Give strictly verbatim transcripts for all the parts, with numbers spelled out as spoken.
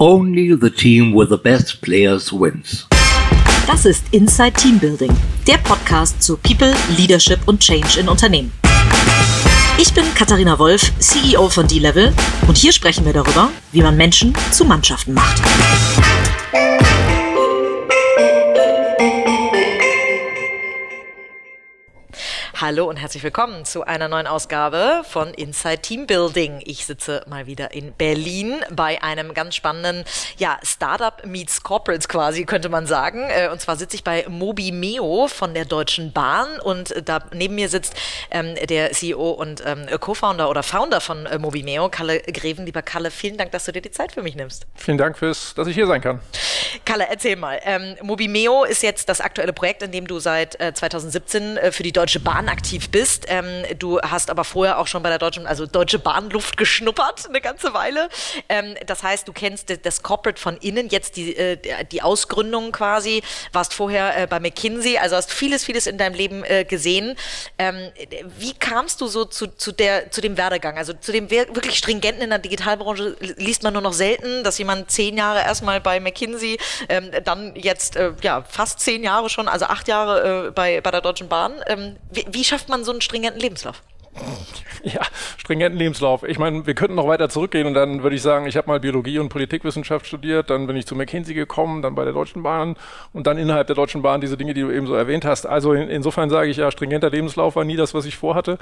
Only the team with the best players wins. Das ist Inside Teambuilding, der Podcast zu People, Leadership und Change in Unternehmen. Ich bin Katharina Wolf, C E O von D-Level, und hier sprechen wir darüber, wie man Menschen zu Mannschaften macht. Hallo und herzlich willkommen zu einer neuen Ausgabe von Inside Teambuilding. Ich sitze mal wieder in Berlin bei einem ganz spannenden ja, Startup meets Corporates quasi, könnte man sagen. Und zwar sitze ich bei Mobimeo von der Deutschen Bahn und da neben mir sitzt ähm, der C E O und ähm, Co-Founder oder Founder von äh, Mobimeo, Kalle Greven. Lieber Kalle, vielen Dank, dass du dir die Zeit für mich nimmst. Vielen Dank, fürs, dass ich hier sein kann. Kalle, erzähl mal. Ähm, Mobimeo ist jetzt das aktuelle Projekt, in dem du seit äh, zweitausendsiebzehn äh, für die Deutsche Bahn aktiv bist. Ähm, du hast aber vorher auch schon bei der Deutschen, also Deutsche Bahn Luft geschnuppert, eine ganze Weile. Ähm, das heißt, du kennst das Corporate von innen, jetzt die, äh, die Ausgründung quasi, warst vorher äh, bei McKinsey, also hast vieles, vieles in deinem Leben äh, gesehen. Ähm, wie kamst du so zu, zu, der, zu dem Werdegang? Also zu dem wirklich stringenten in der Digitalbranche liest man nur noch selten, dass jemand zehn Jahre erstmal bei McKinsey, ähm, dann jetzt äh, ja, fast zehn Jahre schon, also acht Jahre äh, bei, bei der Deutschen Bahn. Ähm, wie, wie schafft man so einen stringenten Lebenslauf? Ja, stringenten Lebenslauf. Ich meine, wir könnten noch weiter zurückgehen und dann würde ich sagen, ich habe mal Biologie und Politikwissenschaft studiert, dann bin ich zu McKinsey gekommen, dann bei der Deutschen Bahn und dann innerhalb der Deutschen Bahn diese Dinge, die du eben so erwähnt hast. Also in, insofern sage ich ja, stringenter Lebenslauf war nie das, was ich vorhatte.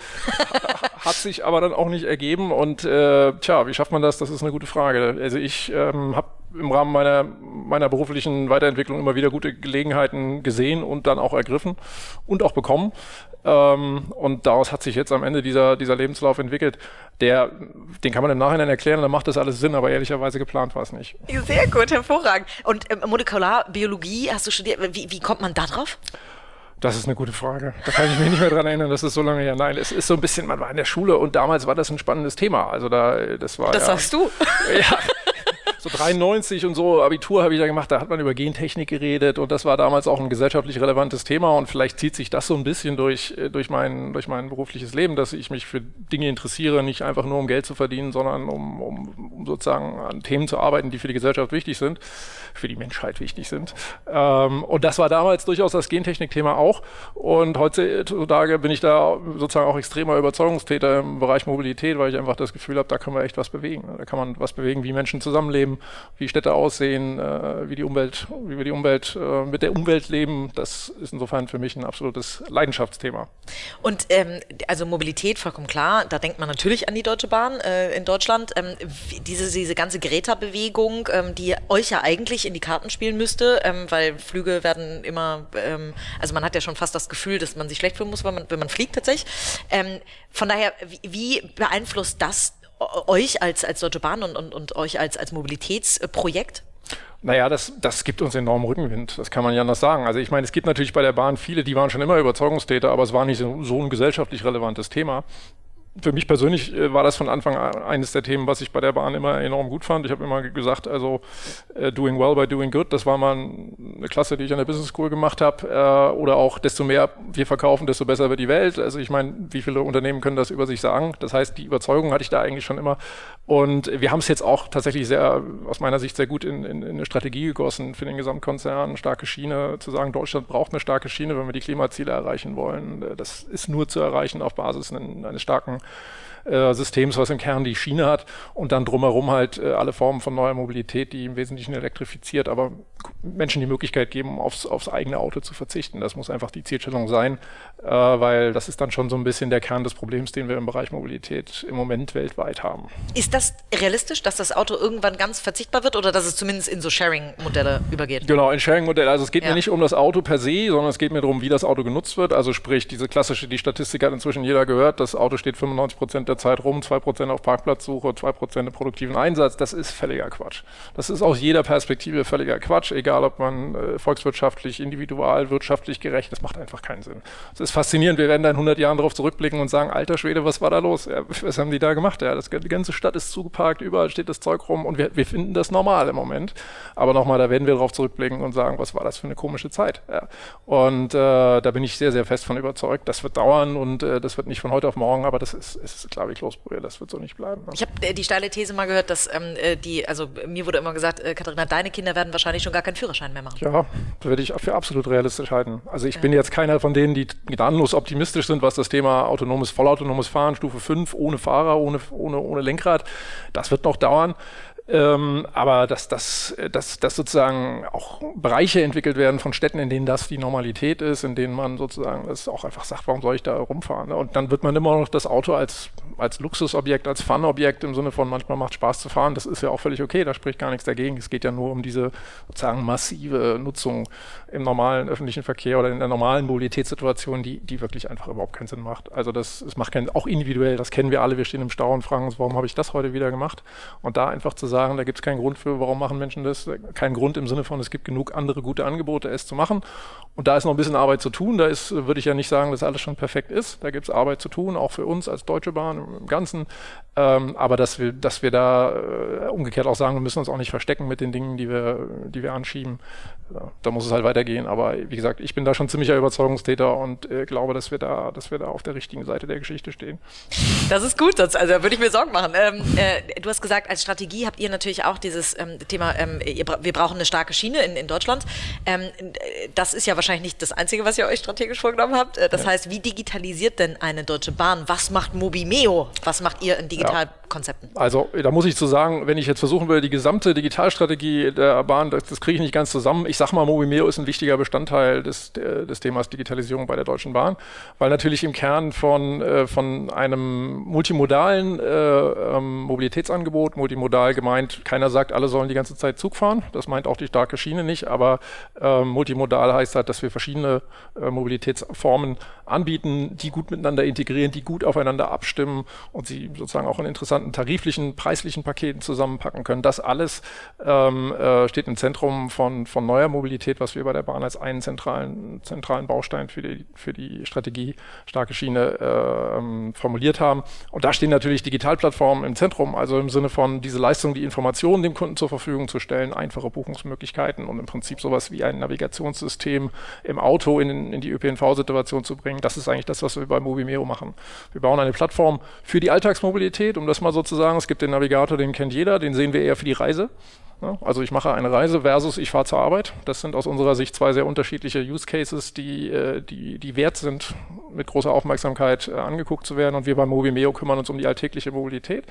Hat sich aber dann auch nicht ergeben und äh, tja, wie schafft man das? Das ist eine gute Frage. Also ich ähm, habe im Rahmen meiner, meiner beruflichen Weiterentwicklung immer wieder gute Gelegenheiten gesehen und dann auch ergriffen und auch bekommen. Ähm, und daraus hat sich jetzt am Ende dieser, dieser Lebenslauf entwickelt. Der, den kann man im Nachhinein erklären, dann macht das alles Sinn, aber ehrlicherweise geplant war es nicht. Sehr gut, hervorragend. Und ähm, Molekularbiologie hast du studiert, wie, wie kommt man da drauf? Das ist eine gute Frage. Da kann ich mich nicht mehr dran erinnern, das ist so lange her. Nein, es ist so ein bisschen, man war in der Schule und damals war das ein spannendes Thema. Also da, das war Das ja, sagst du? Ja. So dreiundneunzig und so, Abitur habe ich da gemacht, da hat man über Gentechnik geredet und das war damals auch ein gesellschaftlich relevantes Thema und vielleicht zieht sich das so ein bisschen durch, durch, mein, durch mein berufliches Leben, dass ich mich für Dinge interessiere, nicht einfach nur um Geld zu verdienen, sondern um, um, um sozusagen an Themen zu arbeiten, die für die Gesellschaft wichtig sind, für die Menschheit wichtig sind. Ähm, und das war damals durchaus das Gentechnik-Thema auch und heutzutage bin ich da sozusagen auch extremer Überzeugungstäter im Bereich Mobilität, weil ich einfach das Gefühl habe, da können wir echt was bewegen. Da kann man was bewegen, wie Menschen zusammenleben, wie Städte aussehen, äh, wie die Umwelt, wie wir die Umwelt äh, mit der Umwelt leben. Das ist insofern für mich ein absolutes Leidenschaftsthema. Und ähm, also Mobilität, vollkommen klar, da denkt man natürlich an die Deutsche Bahn äh, in Deutschland. Ähm, diese, diese ganze Greta-Bewegung, ähm, die euch ja eigentlich in die Karten spielen müsste, ähm, weil Flüge werden immer, ähm, also man hat ja schon fast das Gefühl, dass man sich schlecht fühlen muss, wenn man, wenn man fliegt tatsächlich. Ähm, von daher, wie, wie beeinflusst das euch als, als Deutsche Bahn und, und, und euch als, als Mobilitätsprojekt? Naja, das, das gibt uns enormen Rückenwind, das kann man ja anders sagen. Also ich meine, es gibt natürlich bei der Bahn viele, die waren schon immer Überzeugungstäter, aber es war nicht so, so ein gesellschaftlich relevantes Thema. Für mich persönlich äh, war das von Anfang an eines der Themen, was ich bei der Bahn immer enorm gut fand. Ich habe immer gesagt, also äh, doing well by doing good, das war mal eine Klasse, die ich an der Business School gemacht habe. Äh, oder auch, desto mehr wir verkaufen, desto besser wird die Welt. Also ich meine, wie viele Unternehmen können das über sich sagen? Das heißt, die Überzeugung hatte ich da eigentlich schon immer. Und wir haben es jetzt auch tatsächlich sehr, aus meiner Sicht sehr gut in, in, in eine Strategie gegossen für den Gesamtkonzern, starke Schiene, zu sagen, Deutschland braucht eine starke Schiene, wenn wir die Klimaziele erreichen wollen. Das ist nur zu erreichen auf Basis eines starken Äh, Systems, was im Kern die Schiene hat und dann drumherum halt äh, alle Formen von neuer Mobilität, die im Wesentlichen elektrifiziert, aber Menschen die Möglichkeit geben, aufs, aufs eigene Auto zu verzichten. Das muss einfach die Zielstellung sein, äh, weil das ist dann schon so ein bisschen der Kern des Problems, den wir im Bereich Mobilität im Moment weltweit haben. Ist das realistisch, dass das Auto irgendwann ganz verzichtbar wird oder dass es zumindest in so Sharing-Modelle übergeht? Genau, in Sharing-Modelle. Also es geht ja. mir nicht um das Auto per se, sondern es geht mir darum, wie das Auto genutzt wird. Also sprich, diese klassische, die Statistik hat inzwischen jeder gehört, das Auto steht fünfundneunzig Prozent der Zeit rum, zwei Prozent auf Parkplatzsuche, zwei Prozent im produktiven Einsatz. Das ist völliger Quatsch. Das ist aus jeder Perspektive völliger Quatsch, egal ob man äh, volkswirtschaftlich, individual, wirtschaftlich gerecht, das macht einfach keinen Sinn. Es ist faszinierend, wir werden da in hundert Jahren darauf zurückblicken und sagen, alter Schwede, was war da los? Ja, was haben die da gemacht? Ja, das, die ganze Stadt ist zugeparkt, überall steht das Zeug rum und wir, wir finden das normal im Moment. Aber nochmal, da werden wir darauf zurückblicken und sagen, was war das für eine komische Zeit? Ja. Und äh, da bin ich sehr, sehr fest von überzeugt, das wird dauern und äh, das wird nicht von heute auf morgen, aber das ist, ist klar. da habe ich losprobiert, das wird so nicht bleiben. Ne? Ich habe äh, die steile These mal gehört, dass ähm, die, also mir wurde immer gesagt, äh, Katharina, deine Kinder werden wahrscheinlich schon gar keinen Führerschein mehr machen. Ja, das würde ich für absolut realistisch halten. Also ich ja. bin jetzt keiner von denen, die gnadenlos optimistisch sind, was das Thema autonomes, vollautonomes Fahren, Stufe fünf, ohne Fahrer, ohne, ohne, ohne Lenkrad, das wird noch dauern. Ähm, aber dass, dass, dass, dass sozusagen auch Bereiche entwickelt werden von Städten, in denen das die Normalität ist, in denen man sozusagen das auch einfach sagt, warum soll ich da rumfahren? Ne? Und dann wird man immer noch das Auto als, als Luxusobjekt, als Fun-Objekt im Sinne von manchmal macht Spaß zu fahren. Das ist ja auch völlig okay, da spricht gar nichts dagegen. Es geht ja nur um diese sozusagen massive Nutzung im normalen öffentlichen Verkehr oder in der normalen Mobilitätssituation, die, die wirklich einfach überhaupt keinen Sinn macht. Also das, das macht keinen, auch individuell, das kennen wir alle, wir stehen im Stau und fragen uns, warum habe ich das heute wieder gemacht? Und da einfach zu sagen, da gibt es keinen Grund für, warum machen Menschen das. Kein Grund im Sinne von, es gibt genug andere gute Angebote, es zu machen. Und da ist noch ein bisschen Arbeit zu tun. Da ist, würde ich ja nicht sagen, dass alles schon perfekt ist. Da gibt es Arbeit zu tun, auch für uns als Deutsche Bahn im Ganzen. Ähm, aber dass wir, dass wir da äh, umgekehrt auch sagen, wir müssen uns auch nicht verstecken mit den Dingen, die wir, die wir anschieben. Ja, da muss es halt weitergehen. Aber wie gesagt, ich bin da schon ziemlicher Überzeugungstäter und äh, glaube, dass wir da, dass wir da auf der richtigen Seite der Geschichte stehen. Das ist gut, sonst, also da würde ich mir Sorgen machen. Ähm, äh, du hast gesagt, als Strategie habt ihr natürlich auch dieses ähm, Thema, ähm, ihr, wir brauchen eine starke Schiene in, in Deutschland. Ähm, das ist ja wahrscheinlich nicht das Einzige, was ihr euch strategisch vorgenommen habt. Das ja. heißt, wie digitalisiert denn eine Deutsche Bahn? Was macht Mobimeo? Was macht ihr in Digitalkonzepten? Ja. Also da muss ich zu sagen, wenn ich jetzt versuchen will, die gesamte Digitalstrategie der Bahn, das, das kriege ich nicht ganz zusammen. Ich sage mal, Mobimeo ist ein wichtiger Bestandteil des, des Themas Digitalisierung bei der Deutschen Bahn, weil natürlich im Kern von, äh, von einem multimodalen äh, ähm, Mobilitätsangebot, multimodal gemeint, keiner sagt, alle sollen die ganze Zeit Zug fahren. Das meint auch die starke Schiene nicht, aber äh, multimodal heißt halt, dass wir verschiedene äh, Mobilitätsformen anbieten, die gut miteinander integrieren, die gut aufeinander abstimmen und sie sozusagen auch in interessanten tariflichen, preislichen Paketen zusammenpacken können. Das alles ähm, äh, steht im Zentrum von, von neuer Mobilität, was wir bei der Bahn als einen zentralen, zentralen Baustein für die, für die Strategie starke Schiene äh, formuliert haben. Und da stehen natürlich Digitalplattformen im Zentrum, also im Sinne von diese Leistung, die Informationen dem Kunden zur Verfügung zu stellen, einfache Buchungsmöglichkeiten und im Prinzip sowas wie ein Navigationssystem im Auto in, in die Ö P N V-Situation zu bringen. Das ist eigentlich das, was wir bei Mobimeo machen. Wir bauen eine Plattform für die Alltagsmobilität, um das mal so zu sagen. Es gibt den Navigator, den kennt jeder, den sehen wir eher für die Reise. Ja, also ich mache eine Reise versus ich fahre zur Arbeit. Das sind aus unserer Sicht zwei sehr unterschiedliche Use Cases, die, die, die wert sind, mit großer Aufmerksamkeit äh, angeguckt zu werden. Und wir bei Mobimeo kümmern uns um die alltägliche Mobilität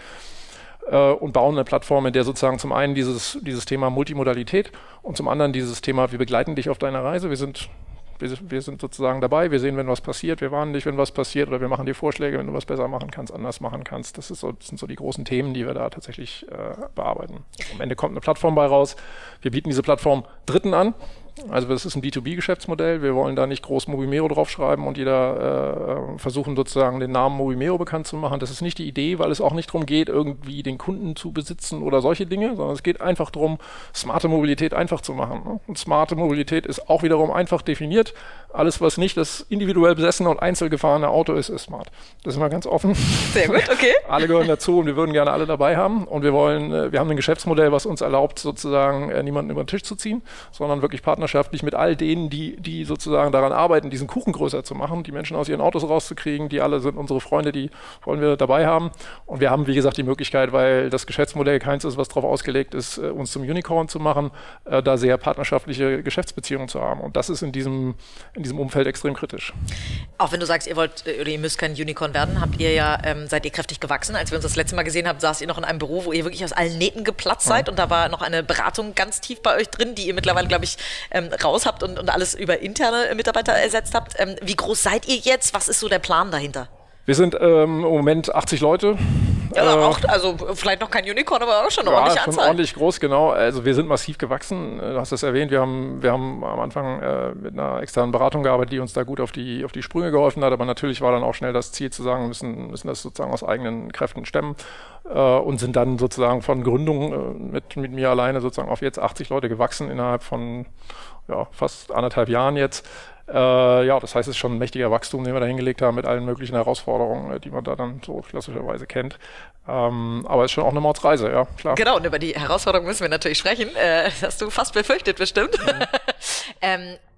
und bauen eine Plattform, in der sozusagen zum einen dieses, dieses Thema Multimodalität und zum anderen dieses Thema, wir begleiten dich auf deiner Reise. Wir sind, wir, wir sind sozusagen dabei, wir sehen, wenn was passiert, wir warnen dich, wenn was passiert oder wir machen dir Vorschläge, wenn du was besser machen kannst, anders machen kannst. Das, ist so, das sind so die großen Themen, die wir da tatsächlich äh, bearbeiten. Also am Ende kommt eine Plattform bei raus. Wir bieten diese Plattform Dritten an. Also das ist ein B zwei B-Geschäftsmodell. Wir wollen da nicht groß Mobimeo draufschreiben und jeder äh, versuchen sozusagen den Namen Mobimeo bekannt zu machen. Das ist nicht die Idee, weil es auch nicht darum geht, irgendwie den Kunden zu besitzen oder solche Dinge, sondern es geht einfach darum, smarte Mobilität einfach zu machen. Und smarte Mobilität ist auch wiederum einfach definiert. Alles, was nicht das individuell besessene und einzeln gefahrene Auto ist, ist smart. Das ist mal ganz offen. Sehr gut, okay. Alle gehören dazu und wir würden gerne alle dabei haben. Und wir wollen, wir haben ein Geschäftsmodell, was uns erlaubt, sozusagen niemanden über den Tisch zu ziehen, sondern wirklich partnerschaftlich mit all denen, die, die sozusagen daran arbeiten, diesen Kuchen größer zu machen, die Menschen aus ihren Autos rauszukriegen, die alle sind unsere Freunde, die wollen wir dabei haben. Und wir haben, wie gesagt, die Möglichkeit, weil das Geschäftsmodell keins ist, was darauf ausgelegt ist, uns zum Unicorn zu machen, da sehr partnerschaftliche Geschäftsbeziehungen zu haben. Und das ist in diesem, in diesem Umfeld extrem kritisch. Auch wenn du sagst, ihr wollt oder ihr müsst kein Unicorn werden, habt ihr ja, ähm, seid ihr kräftig gewachsen. Als wir uns das letzte Mal gesehen haben, saßt ihr noch in einem Büro, wo ihr wirklich aus allen Nähten geplatzt seid und da war noch eine Beratung ganz tief bei euch drin, die ihr mittlerweile, glaube ich, ähm, raus habt und, und alles über interne Mitarbeiter ersetzt habt. Ähm, wie groß seid ihr jetzt? Was ist so der Plan dahinter? Wir sind ähm, im Moment achtzig Leute. Ja, äh, auch, also vielleicht noch kein Unicorn, aber auch schon eine ja, ordentliche schon Anzahl. Ordentlich groß, genau. Also wir sind massiv gewachsen. Du hast das erwähnt. Wir haben, wir haben am Anfang äh, mit einer externen Beratung gearbeitet, die uns da gut auf die, auf die Sprünge geholfen hat. Aber natürlich war dann auch schnell das Ziel zu sagen, wir müssen, müssen das sozusagen aus eigenen Kräften stemmen äh, und sind dann sozusagen von Gründung äh, mit, mit mir alleine sozusagen auf jetzt achtzig Leute gewachsen innerhalb von ja, fast anderthalb Jahren jetzt. Äh, ja, das heißt, es ist schon ein mächtiger Wachstum, den wir da hingelegt haben mit allen möglichen Herausforderungen, die man da dann so klassischerweise kennt. Ähm, aber es ist schon auch eine Mordsreise, ja, klar. Genau, und über die Herausforderungen müssen wir natürlich sprechen. Äh, das hast du fast befürchtet, bestimmt. Mhm. ähm,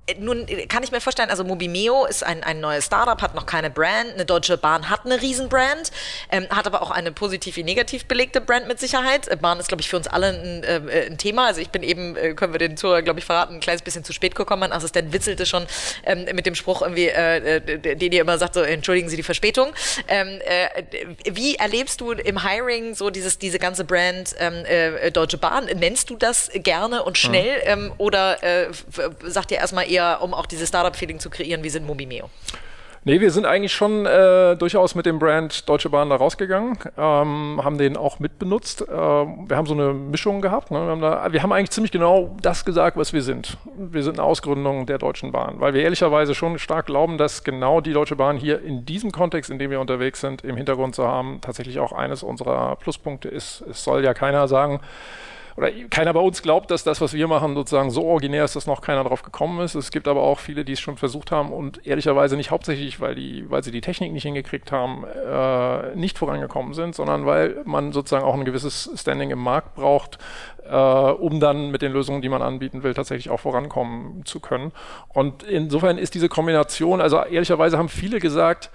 Nun kann ich mir vorstellen, also Mobimeo ist ein, ein neues Startup, hat noch keine Brand. Eine Deutsche Bahn hat eine Riesenbrand, ähm, hat aber auch eine positiv wie negativ belegte Brand mit Sicherheit. Bahn ist, glaube ich, für uns alle ein, äh, ein Thema. Also ich bin eben, äh, können wir den Zuhörer, glaube ich, verraten, ein kleines bisschen zu spät gekommen. Mein Assistent witzelte schon ähm, mit dem Spruch, irgendwie, äh, den ihr immer sagt, so, entschuldigen Sie die Verspätung. Ähm, äh, wie erlebst du im Hiring so dieses, diese ganze Brand ähm, äh, Deutsche Bahn? Nennst du das gerne und schnell mhm. ähm, oder äh, sagt ihr erstmal eher, um auch dieses Startup-Feeling zu kreieren, wie sind Mobimeo? Nee, wir sind eigentlich schon äh, durchaus mit dem Brand Deutsche Bahn da rausgegangen, ähm, haben den auch mitbenutzt. Äh, wir haben so eine Mischung gehabt. Ne? Wir, haben da, wir haben eigentlich ziemlich genau das gesagt, was wir sind. Wir sind eine Ausgründung der Deutschen Bahn, weil wir ehrlicherweise schon stark glauben, dass genau die Deutsche Bahn hier in diesem Kontext, in dem wir unterwegs sind, im Hintergrund zu haben, tatsächlich auch eines unserer Pluspunkte ist. Es soll ja keiner sagen, oder keiner bei uns glaubt, dass das, was wir machen, sozusagen so originär ist, dass noch keiner drauf gekommen ist. Es gibt aber auch viele, die es schon versucht haben und ehrlicherweise nicht hauptsächlich, weil, die, weil sie die Technik nicht hingekriegt haben, äh, nicht vorangekommen sind, sondern weil man sozusagen auch ein gewisses Standing im Markt braucht, äh, um dann mit den Lösungen, die man anbieten will, tatsächlich auch vorankommen zu können. Und insofern ist diese Kombination, also ehrlicherweise haben viele gesagt,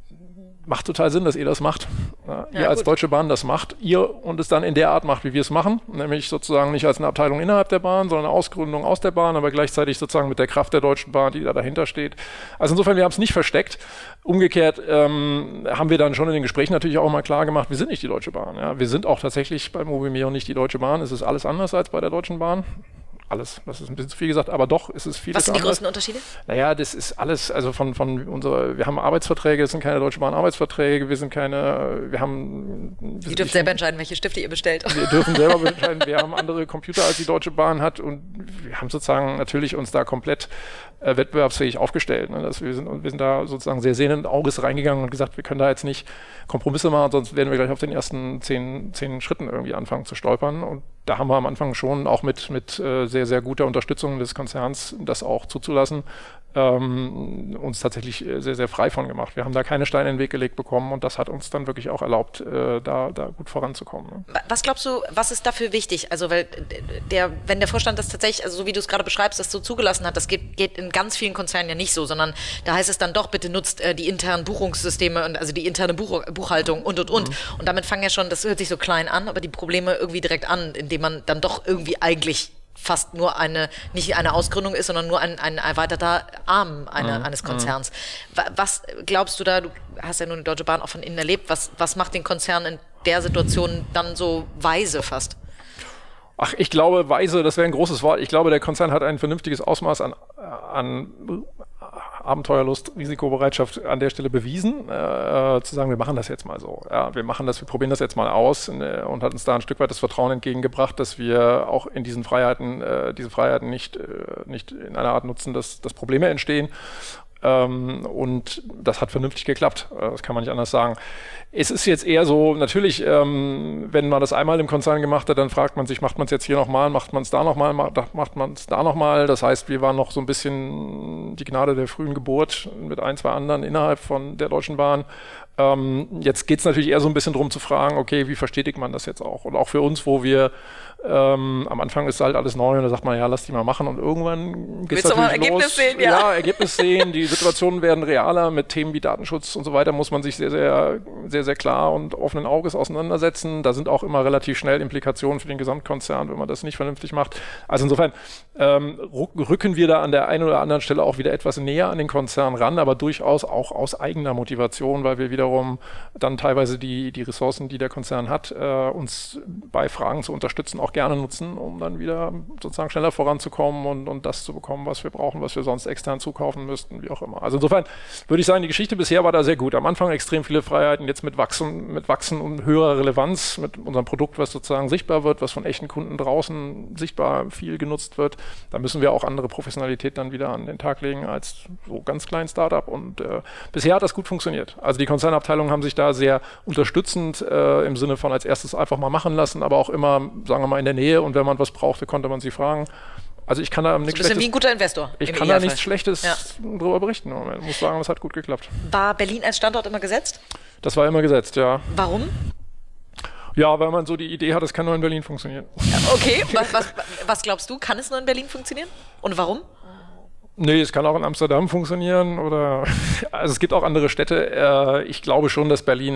macht total Sinn, dass ihr das macht. Ja, ihr ja, als gut. Deutsche Bahn das macht, ihr und es dann in der Art macht, wie wir es machen, nämlich sozusagen nicht als eine Abteilung innerhalb der Bahn, sondern eine Ausgründung aus der Bahn, aber gleichzeitig sozusagen mit der Kraft der Deutschen Bahn, die da dahinter steht. Also insofern, wir haben es nicht versteckt. Umgekehrt ähm, haben wir dann schon in den Gesprächen natürlich auch mal klar gemacht, wir sind nicht die Deutsche Bahn. Ja. Wir sind auch tatsächlich bei Mobimeo nicht die Deutsche Bahn. Es ist alles anders als bei der Deutschen Bahn. Alles, das ist ein bisschen zu viel gesagt, aber doch ist es vieles. Was sind die anders. größten Unterschiede? Naja, das ist alles, also von, von unserer, wir haben Arbeitsverträge, das sind keine Deutsche Bahn Arbeitsverträge, wir sind keine, wir haben... Ihr dürft selber entscheiden, welche Stifte ihr bestellt. Wir dürfen selber entscheiden, wir haben andere Computer, als die Deutsche Bahn hat und wir haben sozusagen natürlich uns da komplett äh, wettbewerbsfähig aufgestellt. Ne? Das, wir, sind, wir sind da sozusagen sehr sehenden Auges reingegangen und gesagt, wir können da jetzt nicht Kompromisse machen, sonst werden wir gleich auf den ersten zehn, zehn Schritten irgendwie anfangen zu stolpern und da haben wir am Anfang schon auch mit, mit äh, sehr, sehr guter Unterstützung des Konzerns das auch zuzulassen, ähm, uns tatsächlich sehr, sehr frei von gemacht. Wir haben da keine Steine in den Weg gelegt bekommen und das hat uns dann wirklich auch erlaubt, äh, da, da gut voranzukommen. Ne? Was glaubst du, was ist dafür wichtig? Also, weil der, wenn der Vorstand das tatsächlich, also so wie du es gerade beschreibst, das so zugelassen hat, das geht, geht in ganz vielen Konzernen ja nicht so, sondern da heißt es dann doch, bitte nutzt äh, die internen Buchungssysteme und also die interne Buch, Buchhaltung und und und. Mhm. Und damit fangen ja schon, das hört sich so klein an, aber die Probleme irgendwie direkt an, indem man dann doch irgendwie eigentlich fast nur eine, nicht eine Ausgründung ist, sondern nur ein, ein erweiterter Arm eine, mhm. eines Konzerns. Was glaubst du da, du hast ja nun die Deutsche Bahn auch von innen erlebt, was, was macht den Konzern in der Situation dann so weise fast? Ach, ich glaube, weise, das wäre ein großes Wort. Ich glaube, der Konzern hat ein vernünftiges Ausmaß an, an Abenteuerlust, Risikobereitschaft an der Stelle bewiesen, äh, zu sagen, wir machen das jetzt mal so. Ja, wir machen das, wir probieren das jetzt mal aus äh, und hat uns da ein Stück weit das Vertrauen entgegengebracht, dass wir auch in diesen Freiheiten, äh, diese Freiheiten nicht, äh, nicht in einer Art nutzen, dass, dass Probleme entstehen. Ähm, und das hat vernünftig geklappt, das kann man nicht anders sagen. Es ist jetzt eher so, natürlich, ähm, wenn man das einmal im Konzern gemacht hat, dann fragt man sich, macht man es jetzt hier nochmal, macht man es da nochmal, macht, macht man es da nochmal. Das heißt, wir waren noch so ein bisschen die Gnade der frühen Geburt mit ein, zwei anderen innerhalb von der Deutschen Bahn. Ähm, jetzt geht es natürlich eher so ein bisschen darum zu fragen, okay, wie verstetigt man das jetzt auch? Und auch für uns, wo wir ähm, am Anfang ist halt alles neu und da sagt man, ja, lass die mal machen und irgendwann geht es natürlich los. Ergebnis sehen, ja. Ja, Ergebnis sehen, die Situationen werden realer, mit Themen wie Datenschutz und so weiter muss man sich sehr, sehr, sehr, sehr klar und offenen Auges auseinandersetzen. Da sind auch immer relativ schnell Implikationen für den Gesamtkonzern, wenn man das nicht vernünftig macht. Also insofern ähm, rücken wir da an der einen oder anderen Stelle auch wieder etwas näher an den Konzern ran, aber durchaus auch aus eigener Motivation, weil wir wiederum dann teilweise die, die Ressourcen, die der Konzern hat, äh, uns bei Fragen zu unterstützen, auch gerne nutzen, um dann wieder sozusagen schneller voranzukommen und, und das zu bekommen, was wir brauchen, was wir sonst extern zukaufen müssten, wie auch immer. Also insofern würde ich sagen, die Geschichte bisher war da sehr gut. Am Anfang extrem viele Freiheiten, jetzt mit Wachsen, mit Wachsen und höherer Relevanz, mit unserem Produkt, was sozusagen sichtbar wird, was von echten Kunden draußen sichtbar viel genutzt wird. Da müssen wir auch andere Professionalität dann wieder an den Tag legen als so ganz klein Startup und äh, bisher hat das gut funktioniert. Also die Konzernabteilungen haben sich da sehr unterstützend äh, im Sinne von als erstes einfach mal machen lassen, aber auch immer, sagen wir mal, in der Nähe und wenn man was brauchte, konnte man sie fragen. Also ich kann da nichts Schlechtes... wie ein guter Investor. Ich kann da nichts Schlechtes ja. drüber berichten. Ich muss sagen, es hat gut geklappt. War Berlin als Standort immer gesetzt? Das war immer gesetzt, ja. Warum? Ja, weil man so die Idee hat, es kann nur in Berlin funktionieren. Okay, was, was, was glaubst du? Kann es nur in Berlin funktionieren? Und warum? Nee, es kann auch in Amsterdam funktionieren oder also es gibt auch andere Städte. Äh, ich glaube schon, dass Berlin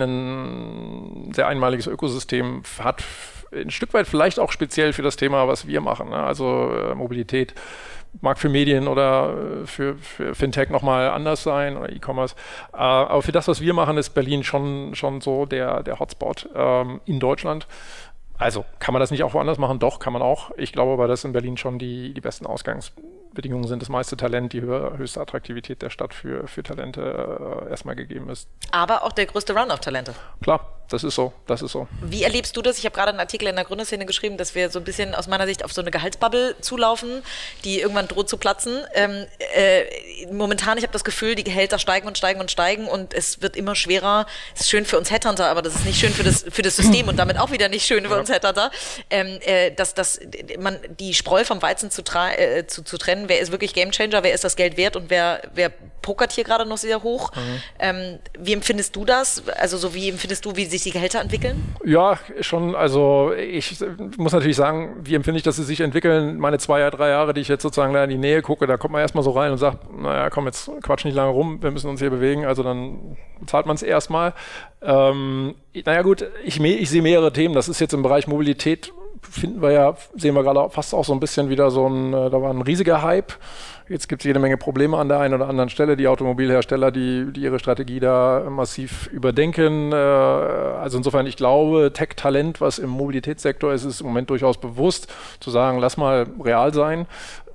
ein sehr einmaliges Ökosystem hat, ein Stück weit vielleicht auch speziell für das Thema, was wir machen, ne? Also äh, Mobilität mag für Medien oder äh, für, für Fintech nochmal anders sein oder E-Commerce. Äh, aber für das, was wir machen, ist Berlin schon, schon so der, der Hotspot ähm, in Deutschland. Also kann man das nicht auch woanders machen? Doch, kann man auch. Ich glaube aber, dass in Berlin schon die, die besten Ausgangsbedingungen sind. Das meiste Talent, die höher, höchste Attraktivität der Stadt für, für Talente äh, erstmal gegeben ist. Aber auch der größte Run auf Talente. Klar, das ist so, das ist so. Wie erlebst du das? Ich habe gerade einen Artikel in der Gründerszene geschrieben, dass wir so ein bisschen aus meiner Sicht auf so eine Gehaltsbubble zulaufen, die irgendwann droht zu platzen. Ähm, äh, momentan, ich habe das Gefühl, die Gehälter steigen und steigen und steigen und es wird immer schwerer. Es ist schön für uns Headhunter, aber das ist nicht schön für das, für das System und damit auch wieder nicht schön für uns Headhunter, ähm, äh, dass, dass man die Spreu vom Weizen zu, tra- äh, zu, zu trennen, wer ist wirklich Gamechanger, wer ist das Geld wert und wer, wer pokert hier gerade noch sehr hoch. Mhm. Ähm, wie empfindest du das? Also so wie empfindest du, wie sich die Gehälter entwickeln? Ja, schon. Also ich muss natürlich sagen, wie empfinde ich, dass sie sich entwickeln? Meine zwei, drei Jahre, die ich jetzt sozusagen da in die Nähe gucke, da kommt man erstmal so rein und sagt, naja, komm, jetzt quatsch nicht lange rum, wir müssen uns hier bewegen. Also dann zahlt man es erstmal. Ähm, naja gut, ich, ich sehe mehrere Themen. Das ist jetzt im Bereich Mobilität, finden wir ja, sehen wir gerade fast auch so ein bisschen wieder so ein, da war ein riesiger Hype. Jetzt gibt es jede Menge Probleme an der einen oder anderen Stelle. Die Automobilhersteller, die, die ihre Strategie da massiv überdenken. Also insofern, ich glaube, Tech-Talent, was im Mobilitätssektor ist, ist im Moment durchaus bewusst, zu sagen, lass mal real sein.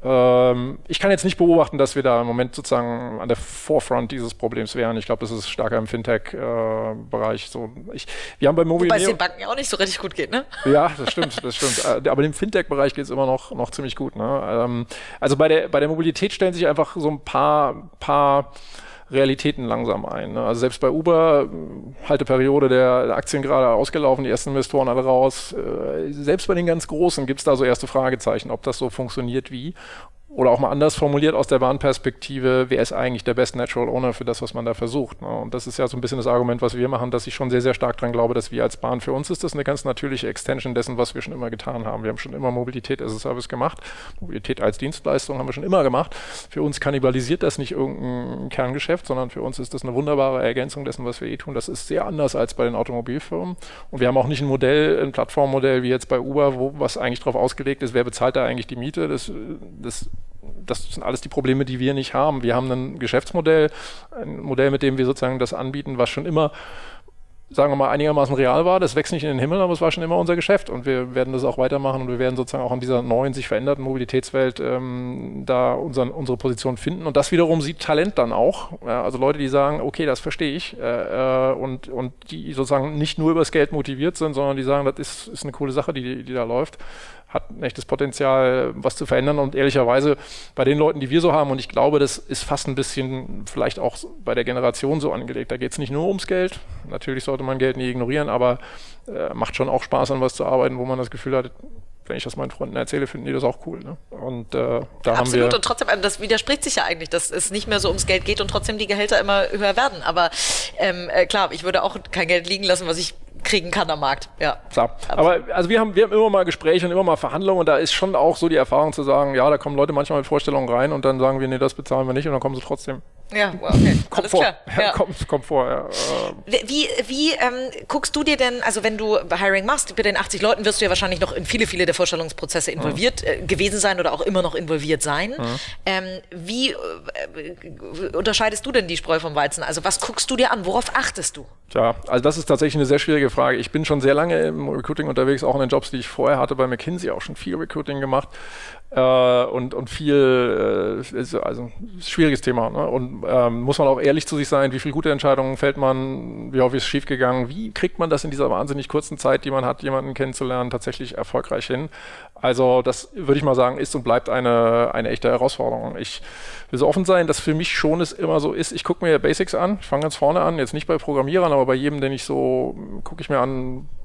Ich kann jetzt nicht beobachten, dass wir da im Moment sozusagen an der Forefront dieses Problems wären. Ich glaube, das ist stärker im Fintech-Bereich so. Ich, wir haben bei Mobility. Wobei es den Banken ja auch nicht so richtig gut geht, ne? Ja, das stimmt, das stimmt. Aber im Fintech-Bereich geht es immer noch, noch ziemlich gut, ne? Also bei der, bei der Mobilität stellen sich einfach so ein paar, paar Realitäten langsam ein. Ne? Also selbst bei Uber, Halteperiode der Aktien gerade ausgelaufen, die ersten Investoren alle raus. Äh, selbst bei den ganz Großen gibt es da so erste Fragezeichen, ob das so funktioniert wie. Oder auch mal anders formuliert aus der Bahnperspektive, wer ist eigentlich der Best Natural Owner für das, was man da versucht. Ne? Und das ist ja so ein bisschen das Argument, was wir machen, dass ich schon sehr, sehr stark dran glaube, dass wir als Bahn, für uns ist das eine ganz natürliche Extension dessen, was wir schon immer getan haben. Wir haben schon immer Mobilität as a Service gemacht. Mobilität als Dienstleistung haben wir schon immer gemacht. Für uns kannibalisiert das nicht irgendein Kerngeschäft, sondern für uns ist das eine wunderbare Ergänzung dessen, was wir eh tun. Das ist sehr anders als bei den Automobilfirmen. Und wir haben auch nicht ein Modell, ein Plattformmodell wie jetzt bei Uber, wo was eigentlich darauf ausgelegt ist, wer bezahlt da eigentlich die Miete. Das, das Das sind alles die Probleme, die wir nicht haben. Wir haben ein Geschäftsmodell, ein Modell, mit dem wir sozusagen das anbieten, was schon immer, sagen wir mal, einigermaßen real war. Das wächst nicht in den Himmel, aber es war schon immer unser Geschäft. Und wir werden das auch weitermachen und wir werden sozusagen auch in dieser neuen, sich veränderten Mobilitätswelt ähm, da unseren, unsere Position finden. Und das wiederum sieht Talent dann auch. Ja, also Leute, die sagen, okay, das verstehe ich. Äh, und, und die sozusagen nicht nur übers Geld motiviert sind, sondern die sagen, das ist, ist eine coole Sache, die, die da läuft. Hat ein echtes Potenzial, was zu verändern und ehrlicherweise bei den Leuten, die wir so haben, und ich glaube, das ist fast ein bisschen vielleicht auch bei der Generation so angelegt, da geht es nicht nur ums Geld, natürlich sollte man Geld nie ignorieren, aber äh, macht schon auch Spaß, an was zu arbeiten, wo man das Gefühl hat, wenn ich das meinen Freunden erzähle, finden die das auch cool. Ne? Und äh, da Absolut, haben wir... und trotzdem, das widerspricht sich ja eigentlich, dass es nicht mehr so ums Geld geht und trotzdem die Gehälter immer höher werden, aber ähm, äh, klar, ich würde auch kein Geld liegen lassen, was ich kriegen kann am Markt, ja. Klar. Aber also wir haben, wir haben immer mal Gespräche und immer mal Verhandlungen und da ist schon auch so die Erfahrung zu sagen, ja, da kommen Leute manchmal mit Vorstellungen rein und dann sagen wir, nee, das bezahlen wir nicht und dann kommen sie trotzdem. Ja, okay, kommt alles vor. klar. Ja. Kommt, kommt vor, ja. Wie, wie ähm, guckst du dir denn, also wenn du Hiring machst, bei den achtzig Leuten wirst du ja wahrscheinlich noch in viele, viele der Vorstellungsprozesse involviert mhm. äh, gewesen sein oder auch immer noch involviert sein. Mhm. Ähm, wie äh, unterscheidest du denn die Spreu vom Weizen? Also was guckst du dir an? Worauf achtest du? Tja, also das ist tatsächlich eine sehr schwierige Frage. Ich bin schon sehr lange im Recruiting unterwegs, auch in den Jobs, die ich vorher hatte, bei McKinsey auch schon viel Recruiting gemacht äh, und, und viel, äh, ist also schwieriges Thema. Ne? Und ähm, muss man auch ehrlich zu sich sein, wie viele gute Entscheidungen fällt man, wie häufig ist schief gegangen, wie kriegt man das in dieser wahnsinnig kurzen Zeit, die man hat, jemanden kennenzulernen, tatsächlich erfolgreich hin. Also das würde ich mal sagen, ist und bleibt eine, eine echte Herausforderung. Ich will so offen sein, dass für mich schon es immer so ist, ich gucke mir Basics an, ich fange ganz vorne an, jetzt nicht bei Programmierern, aber bei jedem, den ich so, gucke ich mir an,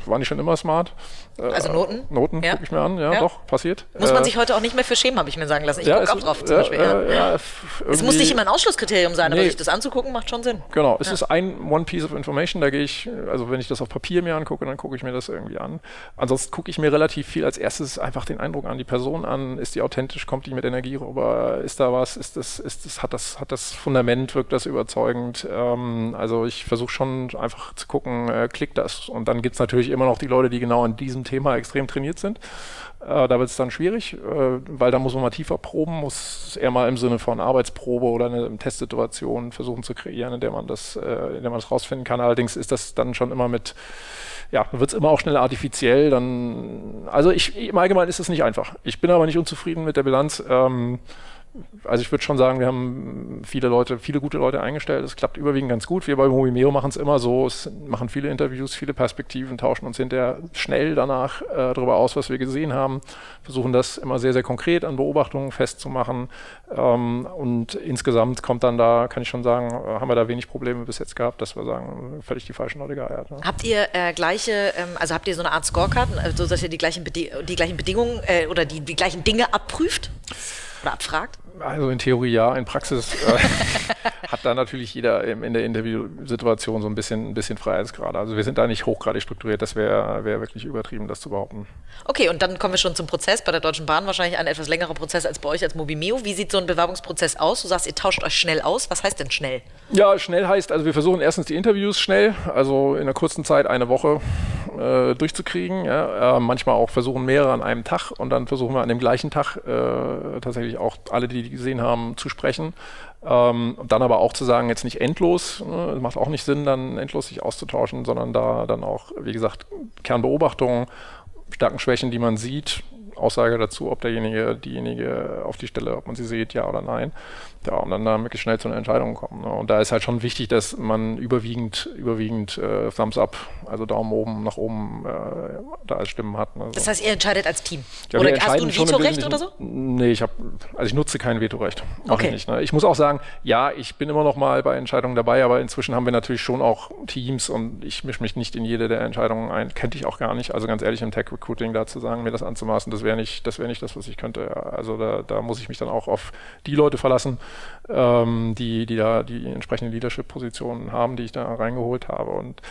war nicht schon immer smart. Also Noten? Noten ja. gucke ich mir an, ja, ja. doch, passiert. Muss man sich heute auch nicht mehr für schämen, habe ich mir sagen lassen. Ich ja, gucke auch drauf zum ja, Beispiel. Ja, ja. Ja, es muss nicht immer ein Ausschlusskriterium sein, nee. aber sich das anzugucken, macht schon Sinn. Genau, es ja. ist ein One Piece of Information, da gehe ich, also wenn ich das auf Papier mir angucke, dann gucke ich mir das irgendwie an. Ansonsten gucke ich mir relativ viel als erstes einfach den Eindruck an, die Person an, ist die authentisch, kommt die mit Energie rüber, ist da was, ist das, ist das, hat das, hat das Fundament, wirkt das überzeugend. Ähm, also ich versuche schon einfach zu gucken, äh, klickt das. Und dann gibt es natürlich immer noch die Leute, die genau in diesem Thema extrem trainiert sind. Äh, da wird es dann schwierig, äh, weil da muss man mal tiefer proben, muss eher mal im Sinne von Arbeitsprobe oder eine Testsituation versuchen zu kreieren, in der man das, äh, in der man das rausfinden kann. Allerdings ist das dann schon immer mit, ja, wird es immer auch schnell artifiziell. Dann, also ich, im Allgemeinen ist es nicht einfach. Ich bin aber nicht unzufrieden mit der Bilanz. Ähm, Also ich würde schon sagen, wir haben viele Leute, viele gute Leute eingestellt. Es klappt überwiegend ganz gut. Wir bei Mobimeo machen es immer so, es machen viele Interviews, viele Perspektiven, tauschen uns hinterher schnell danach äh, darüber aus, was wir gesehen haben, versuchen das immer sehr, sehr konkret an Beobachtungen festzumachen. Ähm, und insgesamt kommt dann da, kann ich schon sagen, äh, haben wir da wenig Probleme bis jetzt gehabt, dass wir sagen, völlig die falschen Leute geeiert. Ne? Habt ihr äh, gleiche, ähm, also habt ihr so eine Art Scorecard, also dass ihr die gleichen, Bedi- die gleichen Bedingungen äh, oder die, die gleichen Dinge abprüft oder abfragt? Also in Theorie ja, in Praxis äh, hat da natürlich jeder im, in der Interviewsituation so ein bisschen, ein bisschen Freiheitsgrade. Also wir sind da nicht hochgradig strukturiert, das wäre wär wirklich übertrieben, das zu behaupten. Okay, und dann kommen wir schon zum Prozess. Bei der Deutschen Bahn wahrscheinlich ein etwas längerer Prozess als bei euch als Mobimeo. Wie sieht so ein Bewerbungsprozess aus? Du sagst, ihr tauscht euch schnell aus. Was heißt denn schnell? Ja, schnell heißt, also wir versuchen erstens die Interviews schnell, also in einer kurzen Zeit eine Woche äh, durchzukriegen. Ja. Äh, manchmal auch versuchen mehrere an einem Tag und dann versuchen wir an dem gleichen Tag äh, tatsächlich auch alle, die die gesehen haben, zu sprechen. Ähm, dann aber auch zu sagen, jetzt nicht endlos, ne, macht auch nicht Sinn, dann endlos sich auszutauschen, sondern da dann auch, wie gesagt, Kernbeobachtungen, Stärken, Schwächen, die man sieht, Aussage dazu, ob derjenige, diejenige auf die Stelle, ob man sie sieht, ja oder nein. Ja, und dann da wirklich schnell zu einer Entscheidung kommen. Ne? Und da ist halt schon wichtig, dass man überwiegend, überwiegend äh, Thumbs up, also Daumen oben, nach oben, äh, da als Stimmen hat. Ne? So. Das heißt, ihr entscheidet als Team? Ja, oder hast du ein Vetorecht oder so? Nee, ich habe, also ich nutze kein Vetorecht. Mach okay. ich nicht. Ne? Ich muss auch sagen, ja, ich bin immer noch mal bei Entscheidungen dabei, aber inzwischen haben wir natürlich schon auch Teams und ich mische mich nicht in jede der Entscheidungen ein. Könnte ich auch gar nicht. Also ganz ehrlich, im Tech-Recruiting da zu sagen, mir das anzumaßen, das wäre nicht, das wäre nicht das, was ich könnte. Ja. Also da, da muss ich mich dann auch auf die Leute verlassen, ähm, die, die da die entsprechenden Leadership-Positionen haben, die ich da reingeholt habe und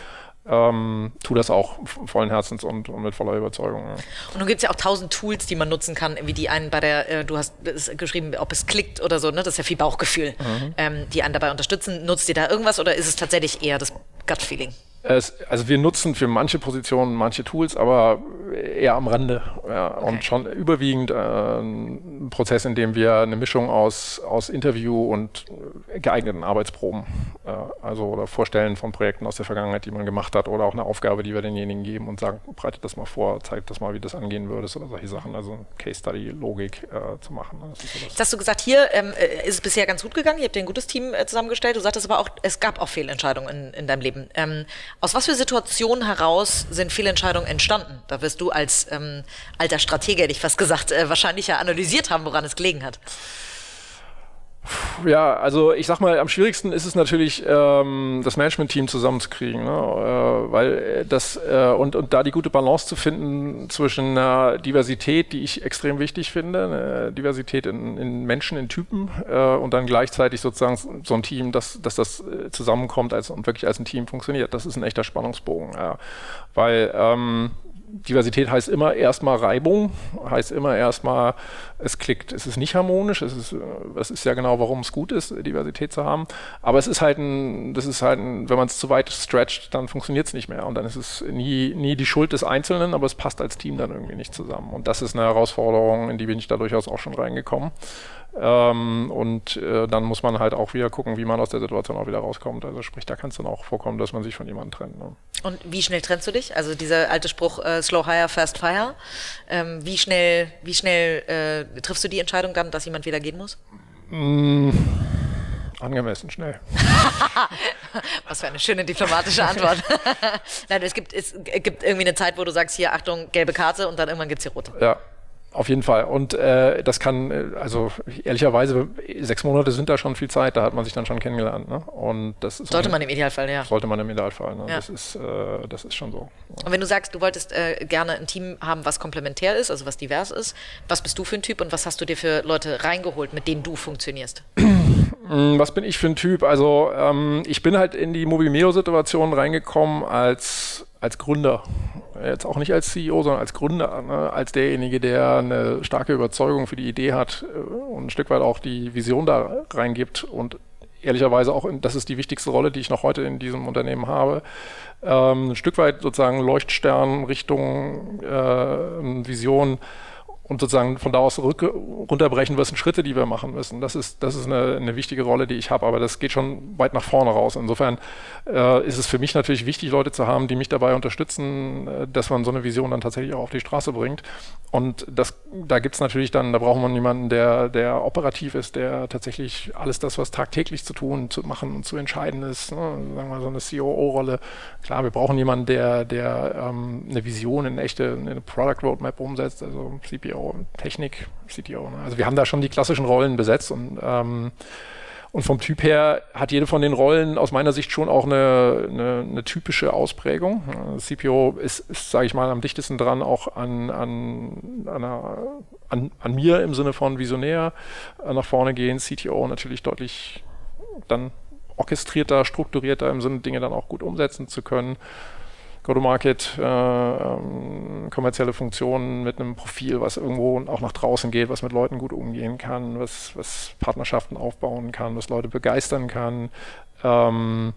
ähm, tue das auch vollen Herzens und, und mit voller Überzeugung. Ja. Und nun gibt es ja auch tausend Tools, die man nutzen kann, wie die einen bei der, äh, du hast es geschrieben, ob es klickt oder so, ne? Das ist ja viel Bauchgefühl, mhm. ähm, die einen dabei unterstützen. Nutzt ihr da irgendwas oder ist es tatsächlich eher das Gut-Feeling? Es, also wir nutzen für manche Positionen manche Tools, aber eher am Rande. Ja, okay. Und schon überwiegend äh, ein Prozess, in dem wir eine Mischung aus, aus Interview und geeigneten Arbeitsproben, äh, also oder Vorstellen von Projekten aus der Vergangenheit, die man gemacht hat, oder auch eine Aufgabe, die wir denjenigen geben und sagen, breitet das mal vor, zeigt das mal, wie das angehen würdest oder solche Sachen, also Case-Study-Logik äh, zu machen. Das ist so das. Jetzt hast du gesagt, hier ähm, ist es bisher ganz gut gegangen, ihr habt dir ein gutes Team äh, zusammengestellt, du sagtest aber auch, es gab auch Fehlentscheidungen in, in deinem Leben. Ähm, Aus was für Situationen heraus sind Fehlentscheidungen entstanden? Da wirst du als ähm, alter Stratege, hätte ich fast gesagt, äh, wahrscheinlich ja analysiert haben, woran es gelegen hat. Ja, also ich sag mal, am schwierigsten ist es natürlich, ähm, das Management-Team zusammenzukriegen, ne? äh, weil das äh, und, und da die gute Balance zu finden zwischen einer Diversität, die ich extrem wichtig finde, eine Diversität in, in Menschen, in Typen äh, und dann gleichzeitig sozusagen so ein Team, dass, dass das zusammenkommt als, und wirklich als ein Team funktioniert. Das ist ein echter Spannungsbogen, ja. Weil ähm, Diversität heißt immer erstmal Reibung, heißt immer erstmal, es klickt, es ist nicht harmonisch, es ist, das ist ja genau, warum es gut ist, Diversität zu haben, aber es ist halt ein, das ist halt ein, wenn man es zu weit stretcht, dann funktioniert es nicht mehr und dann ist es nie, nie die Schuld des Einzelnen, aber es passt als Team dann irgendwie nicht zusammen und das ist eine Herausforderung, in die bin ich da durchaus auch schon reingekommen. Ähm, und äh, dann muss man halt auch wieder gucken, wie man aus der Situation auch wieder rauskommt. Also sprich, da kann es dann auch vorkommen, dass man sich von jemandem trennt. Ne? Und wie schnell trennst du dich? Also dieser alte Spruch, äh, slow hire, fast fire. Ähm, wie schnell, wie schnell äh, triffst du die Entscheidung dann, dass jemand wieder gehen muss? Mm, angemessen schnell. Was für eine schöne diplomatische Antwort. Nein, es gibt, es gibt irgendwie eine Zeit, wo du sagst, hier, Achtung, gelbe Karte und dann irgendwann gibt es die rote. Ja. Auf jeden Fall. Und äh, das kann, also ehrlicherweise, sechs Monate sind da schon viel Zeit, da hat man sich dann schon kennengelernt. Ne? Und das ist sollte man im Idealfall, ja. Sollte man im Idealfall. Ne? Ja. Das ist, äh, das ist schon so. Ja. Und wenn du sagst, du wolltest äh, gerne ein Team haben, was komplementär ist, also was divers ist, was bist du für ein Typ und was hast du dir für Leute reingeholt, mit denen du funktionierst? Was bin ich für ein Typ? Also ähm, ich bin halt in die Mobimeo-Situation reingekommen als, als Gründer. Jetzt auch nicht als C E O, sondern als Gründer, ne? Als derjenige, der eine starke Überzeugung für die Idee hat und ein Stück weit auch die Vision da reingibt und ehrlicherweise auch, das ist die wichtigste Rolle, die ich noch heute in diesem Unternehmen habe, ähm, ein Stück weit sozusagen Leuchtstern Richtung äh, Vision und sozusagen von da aus zurück, runterbrechen, was sind Schritte, die wir machen müssen. Das ist, das ist eine, eine wichtige Rolle, die ich habe, aber das geht schon weit nach vorne raus. Insofern äh, ist es für mich natürlich wichtig, Leute zu haben, die mich dabei unterstützen, äh, dass man so eine Vision dann tatsächlich auch auf die Straße bringt. Und das, da gibt es natürlich dann, da braucht man jemanden, der, der operativ ist, der tatsächlich alles das, was tagtäglich zu tun, zu machen und zu entscheiden ist, ne? Sagen wir mal so eine C O O-Rolle. Klar, wir brauchen jemanden, der, der ähm, eine Vision in eine echte eine Product Roadmap umsetzt, also C P O, Technik, C T O. Ne? Also wir haben da schon die klassischen Rollen besetzt und ähm, Und vom Typ her hat jede von den Rollen aus meiner Sicht schon auch eine, eine, eine typische Ausprägung. C P O ist, ist sage ich mal, am dichtesten dran auch an, an, an, einer, an, an mir im Sinne von visionär nach vorne gehen. C T O natürlich deutlich dann orchestrierter, strukturierter im Sinne, Dinge dann auch gut umsetzen zu können. Go-to-Market, äh, ähm, kommerzielle Funktionen mit einem Profil, was irgendwo auch nach draußen geht, was mit Leuten gut umgehen kann, was, was Partnerschaften aufbauen kann, was Leute begeistern kann. Ähm,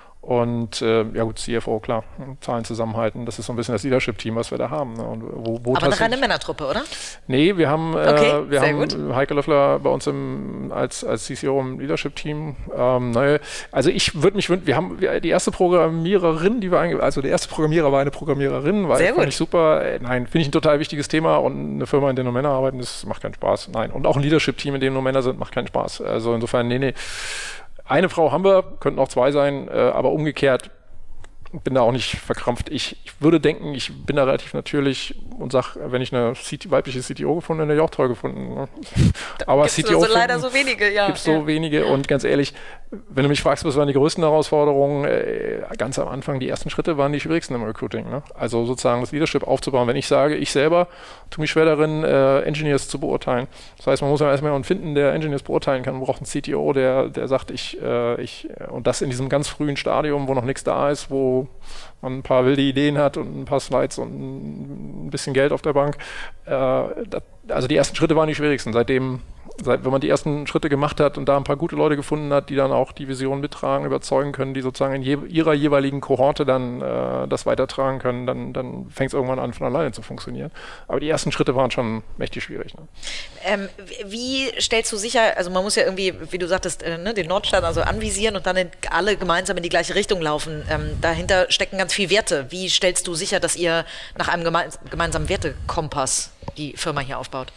und äh, ja gut, C F O, klar, Zahlen zusammenhalten, das ist so ein bisschen das Leadership-Team, was wir da haben. Ne? Und wo, wo Aber eine reine Männertruppe, oder? Nee, wir haben, okay, äh, wir haben gut. Heike Löffler bei uns im, als, als C C O im Leadership-Team. Ähm, naja, also ich würde mich wünschen, wir haben die erste Programmiererin, die wir einge also der erste Programmierer war eine Programmiererin, weil fand ich super. Nein, finde ich ein total wichtiges Thema und eine Firma, in der nur Männer arbeiten, das macht keinen Spaß. Nein, und auch ein Leadership-Team, in dem nur Männer sind, macht keinen Spaß. Also insofern, nee, nee. Eine Frau haben wir, könnten auch zwei sein, äh, aber umgekehrt bin da auch nicht verkrampft. Ich, ich würde denken, ich bin da relativ natürlich und sage, wenn ich eine C T, weibliche C T O gefunden hätte, hätte ich auch toll gefunden. Ne? Aber gibt's C T O so leider so wenige, ja. Gibt es so ja. wenige und ganz ehrlich, wenn du mich fragst, was waren die größten Herausforderungen, äh, ganz am Anfang, die ersten Schritte waren die schwierigsten im Recruiting. Ne? Also sozusagen das Leadership aufzubauen. Wenn ich sage, ich selber tue mich schwer darin, äh, Engineers zu beurteilen. Das heißt, man muss ja erstmal jemanden finden, der Engineers beurteilen kann. Man braucht einen C T O, der, der sagt, ich, äh, ich, und das in diesem ganz frühen Stadium, wo noch nichts da ist, wo man ein paar wilde Ideen hat und ein paar Slides und ein bisschen Geld auf der Bank. Äh, das, also die ersten Schritte waren die schwierigsten. Seitdem, seit, wenn man die ersten Schritte gemacht hat und da ein paar gute Leute gefunden hat, die dann auch die Vision mittragen, überzeugen können, die sozusagen in je, ihrer jeweiligen Kohorte dann äh, das weitertragen können, dann, dann fängt es irgendwann an, von alleine zu funktionieren. Aber die ersten Schritte waren schon mächtig schwierig. Ne? Ähm, wie stellst du sicher, also man muss ja irgendwie, wie du sagtest, äh, ne, den Nordstern also anvisieren und dann in, alle gemeinsam in die gleiche Richtung laufen. Ähm, dahinter stecken ganz viele Werte. Wie stellst du sicher, dass ihr nach einem geme gemeinsamen Wertekompass die Firma hier aufbaut?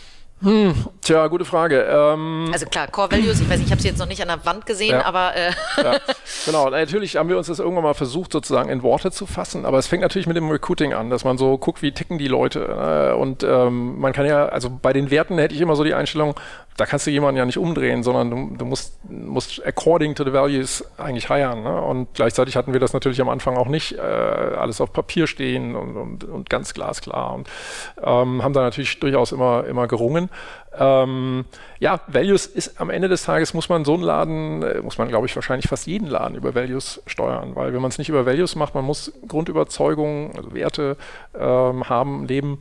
Hm, tja, gute Frage. Ähm, also klar, Core Values, ich weiß nicht, ich habe sie jetzt noch nicht an der Wand gesehen, ja, aber... Äh ja, genau, natürlich haben wir uns das irgendwann mal versucht, sozusagen in Worte zu fassen, aber es fängt natürlich mit dem Recruiting an, dass man so guckt, wie ticken die Leute. Äh, und ähm, man kann ja, also bei den Werten hätte ich immer so die Einstellung, da kannst du jemanden ja nicht umdrehen, sondern du, du musst, musst according to the values eigentlich hiren. Ne? Und gleichzeitig hatten wir das natürlich am Anfang auch nicht äh, alles auf Papier stehen und, und, und ganz glasklar und ähm, haben da natürlich durchaus immer, immer gerungen. Ähm, ja, Values ist am Ende des Tages, muss man so einen Laden, äh, muss man glaube ich wahrscheinlich fast jeden Laden über Values steuern, weil wenn man es nicht über Values macht, man muss Grundüberzeugungen, also Werte ähm, haben, leben.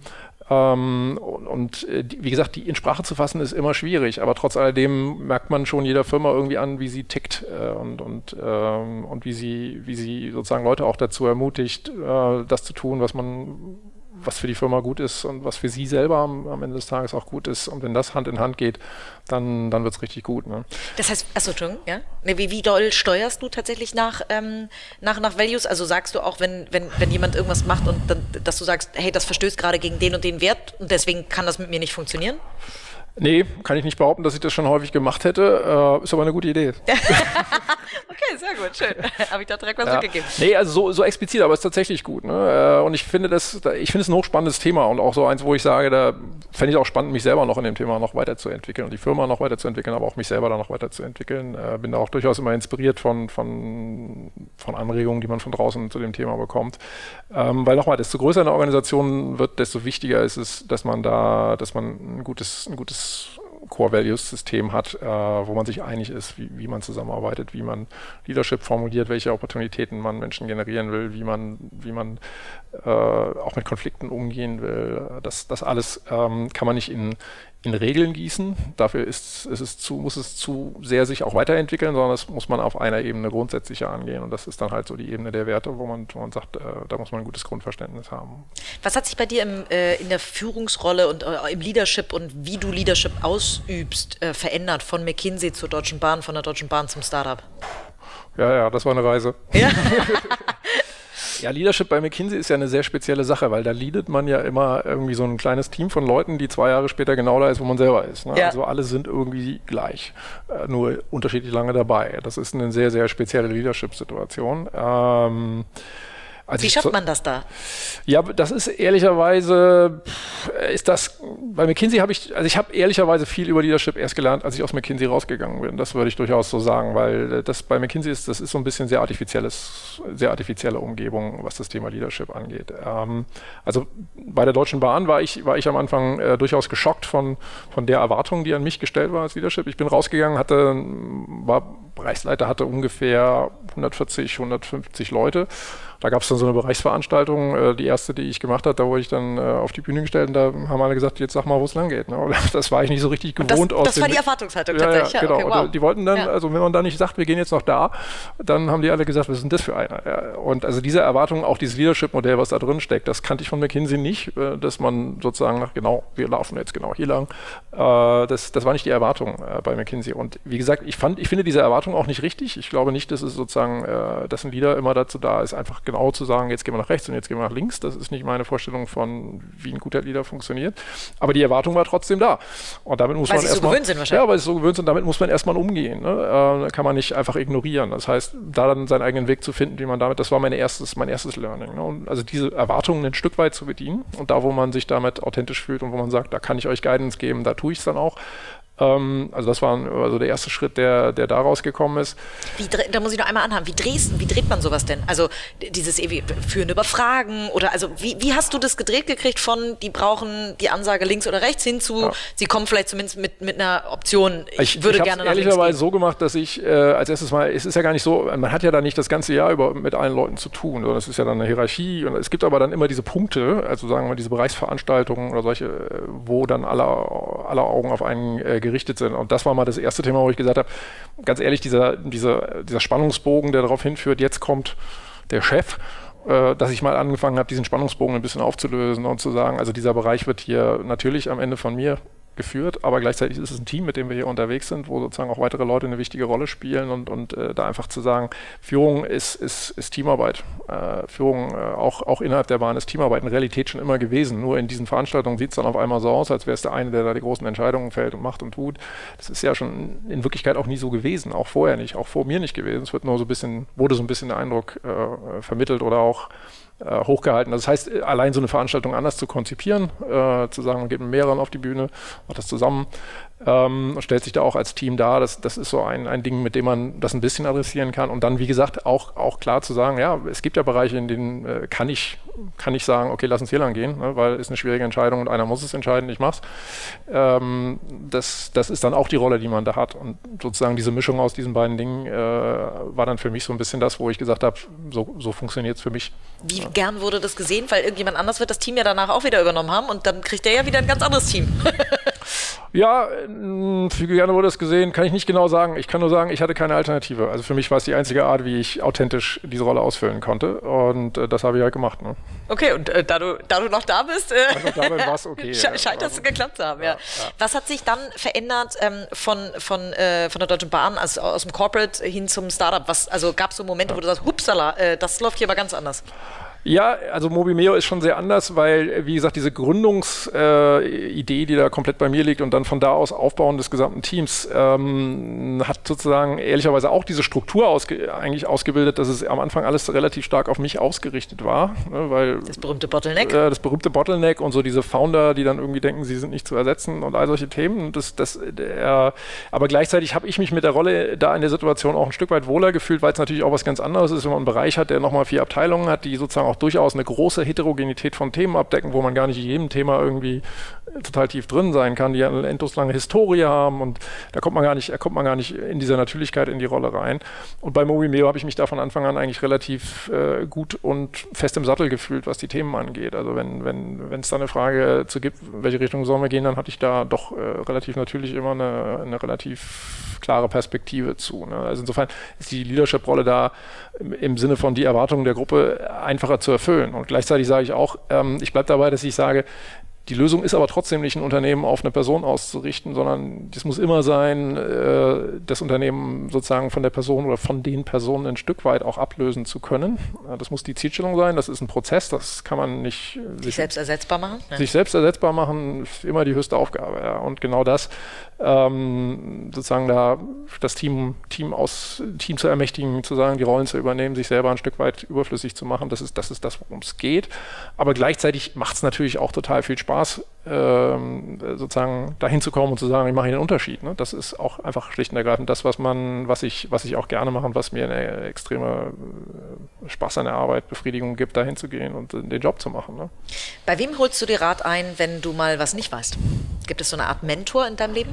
Ähm, und, und die, wie gesagt, die in Sprache zu fassen ist immer schwierig, aber trotz alledem merkt man schon jeder Firma irgendwie an, wie sie tickt äh, und, und, ähm, und wie sie, wie sie sozusagen Leute auch dazu ermutigt, äh, das zu tun, was man was für die Firma gut ist und was für sie selber am, am Ende des Tages auch gut ist. Und wenn das Hand in Hand geht, dann, dann wird es richtig gut. Ne? Das heißt, achso, Entschuldigung, ja? Wie, wie doll steuerst du tatsächlich nach, ähm, nach, nach Values? Also sagst du auch, wenn, wenn, wenn jemand irgendwas macht und dann, dass du sagst, hey, das verstößt gerade gegen den und den Wert und deswegen kann das mit mir nicht funktionieren? Nee, kann ich nicht behaupten, dass ich das schon häufig gemacht hätte. Äh, ist aber eine gute Idee. Okay, sehr gut, schön. Habe ich da direkt was Ja. zurückgegeben. Nee, also so, so explizit, aber es ist tatsächlich gut. Ne? Und ich finde das, ich finde es ein hochspannendes Thema und auch so eins, wo ich sage, da fände ich auch spannend, mich selber noch in dem Thema noch weiterzuentwickeln und die Firma noch weiterzuentwickeln, aber auch mich selber da noch weiterzuentwickeln. Äh, bin da auch durchaus immer inspiriert von, von, von Anregungen, die man von draußen zu dem Thema bekommt. Ähm, weil nochmal, desto größer eine Organisation wird, desto wichtiger ist es, dass man da, dass man ein gutes, ein gutes Core-Values-System hat, äh, wo man sich einig ist, wie, wie man zusammenarbeitet, wie man Leadership formuliert, welche Opportunitäten man Menschen generieren will, wie man, wie man äh, auch mit Konflikten umgehen will. Das, das alles ähm, kann man nicht in, in Regeln gießen. Dafür ist, ist es zu, muss es zu sehr sich auch weiterentwickeln, sondern das muss man auf einer Ebene grundsätzlicher angehen. Und das ist dann halt so die Ebene der Werte, wo man, wo man sagt, äh, da muss man ein gutes Grundverständnis haben. Was hat sich bei dir im, äh, in der Führungsrolle und äh, im Leadership und wie du Leadership ausübst, äh, verändert von McKinsey zur Deutschen Bahn, von der Deutschen Bahn zum Startup? Ja, ja, das war eine Reise. Ja. Ja, Leadership bei McKinsey ist ja eine sehr spezielle Sache, weil da leadet man ja immer irgendwie so ein kleines Team von Leuten, die zwei Jahre später genau da ist, wo man selber ist. Ne? Ja. Also alle sind irgendwie gleich, äh, nur unterschiedlich lange dabei. Das ist eine sehr, sehr spezielle Leadership-Situation. Ähm, als Wie ich schafft zu- man das da? Ja, das ist ehrlicherweise, pff, ist das, bei McKinsey habe ich, also ich habe ehrlicherweise viel über Leadership erst gelernt, als ich aus McKinsey rausgegangen bin. Das würde ich durchaus so sagen, weil das bei McKinsey ist, das ist so ein bisschen sehr artifizielles, sehr artifizielle Umgebung, was das Thema Leadership angeht. Ähm, also bei der Deutschen Bahn war ich, war ich am Anfang äh, durchaus geschockt von, von der Erwartung, die an mich gestellt war als Leadership. Ich bin rausgegangen, hatte, war Bereichsleiter, hatte ungefähr hundertvierzig, hundertfünfzig Leute. Da gab es dann so eine Bereichsveranstaltung, äh, die erste, die ich gemacht habe, da wurde ich dann äh, auf die Bühne gestellt und da haben alle gesagt, jetzt sag mal, wo es lang geht. Ne? Und das war ich nicht so richtig Und gewohnt das, aus das war den- die Erwartungshaltung Ja, tatsächlich. ja, Ja, genau. okay, Und, wow. äh, die wollten dann, Ja. also wenn man da nicht sagt, wir gehen jetzt noch da, dann haben die alle gesagt, was ist denn das für einer? Ja, und also diese Erwartung, auch dieses Leadership-Modell, was da drin steckt, das kannte ich von McKinsey nicht, äh, dass man sozusagen nach, genau, wir laufen jetzt genau hier lang. Äh, das, das war nicht die Erwartung äh, bei McKinsey. Und wie gesagt, ich fand, ich finde diese Erwartung auch nicht richtig. Ich glaube nicht, dass es sozusagen, äh, dass ein Leader immer dazu da ist, einfach genau zu sagen, jetzt gehen wir nach rechts und jetzt gehen wir nach links. Das ist nicht meine Vorstellung von, wie ein guter Leader funktioniert. Aber die Erwartung war trotzdem da. Und damit muss Weil man sie so erstmal, gewöhnt sind wahrscheinlich. Ja, weil sie so gewöhnt sind, damit muss man erstmal umgehen. Ne? Äh, kann man nicht einfach ignorieren. Das heißt, da dann seinen eigenen Weg zu finden, wie man damit, das war mein erstes, mein erstes Learning. Ne? Und also diese Erwartungen ein Stück weit zu bedienen und da, wo man sich damit authentisch fühlt und wo man sagt, da kann ich euch Guidance geben, da tue ich es dann auch. Ähm, also das war also der erste Schritt, der, der daraus gekommen ist. Wie, dre- da muss ich noch einmal anhaben. Wie drehst, wie dreht man sowas denn? Also d- dieses ewig Führen über Fragen oder also wie, wie hast du das gedreht gekriegt von, die brauchen die Ansage links oder rechts hin zu, Ja. sie kommen vielleicht zumindest mit, mit einer Option, ich, Ich, würde ich gerne nach habe links ehrlicherweise gehen. so gemacht, dass ich äh, als erstes mal, es ist ja gar nicht so, man hat ja da nicht das ganze Jahr über mit allen Leuten zu tun, sondern es ist ja dann eine Hierarchie und es gibt aber dann immer diese Punkte, also sagen wir mal diese Bereichsveranstaltungen oder solche, äh, wo dann alle, alle Augen auf einen äh, gerichtet sind. Und das war mal das erste Thema, wo ich gesagt habe, ganz ehrlich, dieser, dieser, dieser Spannungsbogen, der darauf hinführt, jetzt kommt der Chef, äh, dass ich mal angefangen habe, diesen Spannungsbogen ein bisschen aufzulösen und zu sagen, also dieser Bereich wird hier natürlich am Ende von mir geführt, aber gleichzeitig ist es ein Team, mit dem wir hier unterwegs sind, wo sozusagen auch weitere Leute eine wichtige Rolle spielen und, und äh, da einfach zu sagen, Führung ist, ist, ist Teamarbeit. Äh, Führung äh, auch, auch innerhalb der Bahn ist Teamarbeit in Realität schon immer gewesen. Nur in diesen Veranstaltungen sieht es dann auf einmal so aus, als wäre es der eine, der da die großen Entscheidungen fällt und macht und tut. Das ist ja schon in Wirklichkeit auch nie so gewesen, auch vorher nicht, auch vor mir nicht gewesen. Es wird nur so ein bisschen, wurde so ein bisschen der Eindruck äh, vermittelt oder auch äh, hochgehalten. Das heißt, allein so eine Veranstaltung anders zu konzipieren, äh, zu sagen, man geht mit mehreren auf die Bühne, macht das zusammen, ähm, stellt sich da auch als Team dar. Das, das ist so ein, ein Ding, mit dem man das ein bisschen adressieren kann. Und dann, wie gesagt, auch, auch klar zu sagen, ja, es gibt ja Bereiche, in denen äh, kann ich, kann ich sagen, okay, lass uns hier lang gehen, ne, weil es ist eine schwierige Entscheidung und einer muss es entscheiden, ich mach's. Ähm, das, das ist dann auch die Rolle, die man da hat. Und sozusagen diese Mischung aus diesen beiden Dingen äh, war dann für mich so ein bisschen das, wo ich gesagt habe, so, so funktioniert es für mich. Wie gern wurde das gesehen, weil irgendjemand anders wird das Team ja danach auch wieder übernommen haben und dann kriegt der ja wieder ein ganz anderes Team. Ja, äh, für gerne wurde es gesehen, kann ich nicht genau sagen. Ich kann nur sagen, ich hatte keine Alternative. Also für mich war es die einzige Art, wie ich authentisch diese Rolle ausfüllen konnte. Und äh, das habe ich halt gemacht. Ne? Okay, und äh, da, du, da du noch da bist, äh, Also damit war es okay. sche ja. scheint das geklappt zu haben. Ja, Ja, ja. Was hat sich dann verändert ähm, von, von, äh, von der Deutschen Bahn, also aus dem Corporate hin zum Startup? Was, also gab es so Momente, wo du sagst, hupsala, äh, das läuft hier aber ganz anders? Ja, also Mobimeo ist schon sehr anders, weil, wie gesagt, diese Gründungsidee, äh, die da komplett bei mir liegt und dann von da aus Aufbauen des gesamten Teams, ähm, hat sozusagen ehrlicherweise auch diese Struktur ausge eigentlich ausgebildet, dass es am Anfang alles relativ stark auf mich ausgerichtet war. Ne, weil, das berühmte Bottleneck? Äh, das berühmte Bottleneck und so diese Founder, die dann irgendwie denken, sie sind nicht zu ersetzen und all solche Themen. Das, das, der, aber gleichzeitig habe ich mich mit der Rolle da in der Situation auch ein Stück weit wohler gefühlt, weil es natürlich auch was ganz anderes ist, wenn man einen Bereich hat, der nochmal vier Abteilungen hat, die sozusagen auch durchaus eine große Heterogenität von Themen abdecken, wo man gar nicht in jedem Thema irgendwie total tief drin sein kann, die eine endlos lange Historie haben und da kommt man gar nicht, da kommt man gar nicht in dieser Natürlichkeit in die Rolle rein. Und bei Mobimeo habe ich mich da von Anfang an eigentlich relativ äh, gut und fest im Sattel gefühlt, was die Themen angeht. Also wenn wenn wenn es da eine Frage zu gibt, in welche Richtung sollen wir gehen, dann hatte ich da doch äh, relativ natürlich immer eine, eine relativ klare Perspektive zu. Ne? Also insofern ist die Leadership-Rolle da im, im Sinne von die Erwartungen der Gruppe einfacher zu erfüllen. Und gleichzeitig sage ich auch, ähm, ich bleibe dabei, dass ich sage, die Lösung ist aber trotzdem nicht, ein Unternehmen auf eine Person auszurichten, sondern es muss immer sein, äh, das Unternehmen sozusagen von der Person oder von den Personen ein Stück weit auch ablösen zu können. Äh, das muss die Zielstellung sein, das ist ein Prozess, das kann man nicht sich, sich selbst ersetzbar machen. Ja. Sich selbst ersetzbar machen ist immer die höchste Aufgabe. Ja. Und genau das, ähm, sozusagen da das Team, Team, aus, Team zu ermächtigen, zu sagen, die Rollen zu übernehmen, sich selber ein Stück weit überflüssig zu machen, das ist das, ist das worum es geht. Aber gleichzeitig macht es natürlich auch total viel Spaß, Ähm, sozusagen dahin zu kommen und zu sagen, ich mache hier einen Unterschied. Ne? Das ist auch einfach schlicht und ergreifend das, was man, was ich, was ich auch gerne mache und was mir eine extreme äh, Spaß an der Arbeit, Befriedigung gibt, dahin zu gehen und den Job zu machen. Ne? Bei wem holst du dir Rat ein, wenn du mal was nicht weißt? Gibt es so eine Art Mentor in deinem Leben?